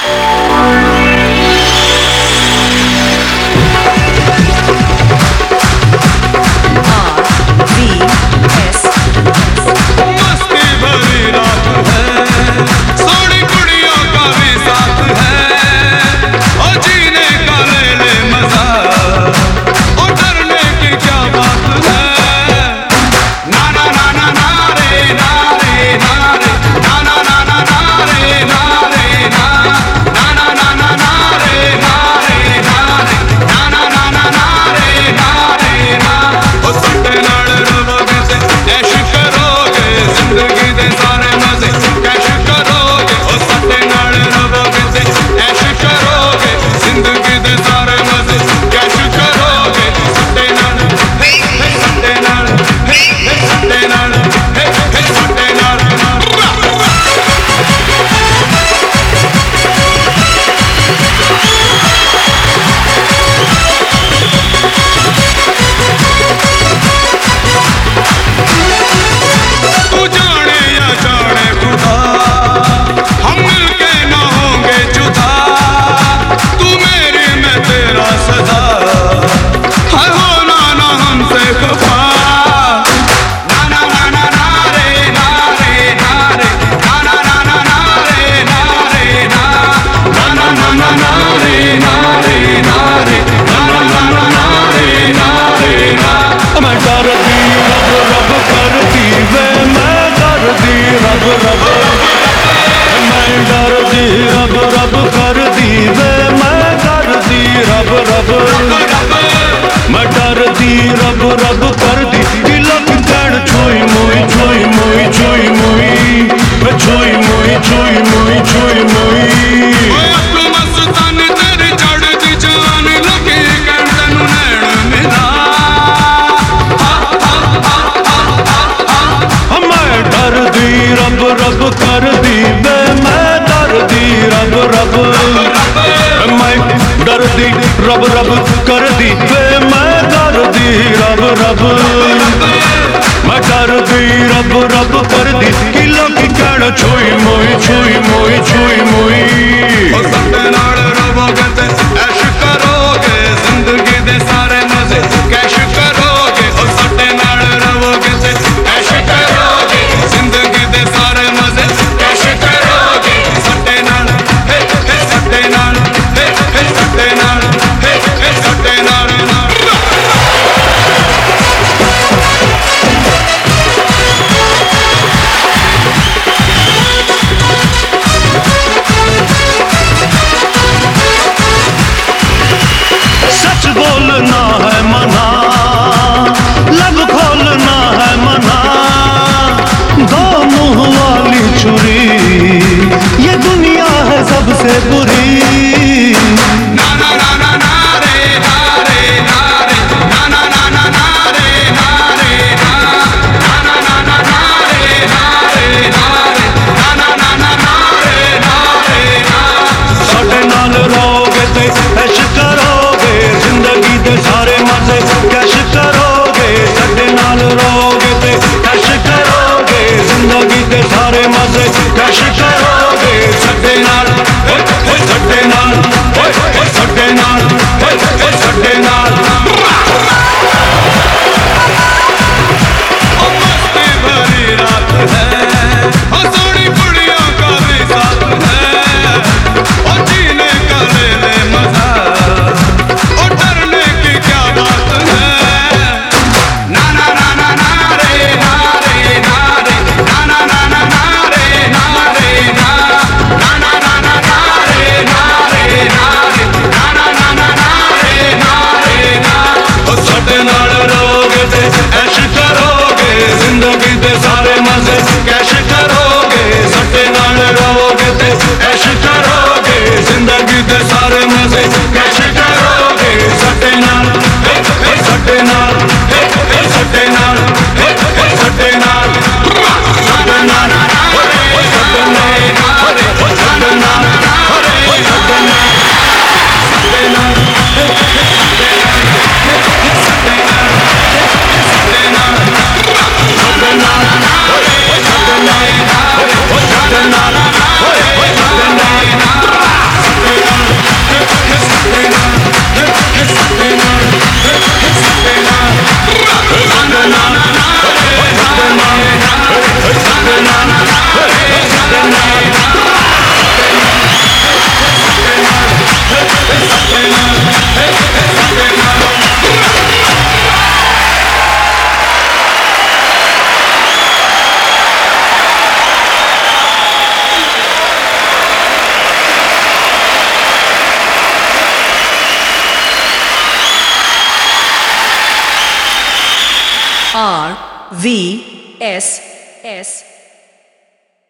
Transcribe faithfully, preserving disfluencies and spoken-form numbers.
रब रब कर दी वे मैं कर दी रब रब मैं कर दी रब रब कर दी कि लोग कहना छुई मोई छुई मोई छुई मोई सत्ते नाल रवोगे ऐश करोगे जिंदगी दे सारे मजे कैश करोगे सत्ते नाल रवोगे ऐश करोगे जिंदगी दे सारे मजे कैश करोगे सत्ते नाल हे हे सत्ते नाल हे हे सत्ते नाल हे हे सत्ते नाल R V S S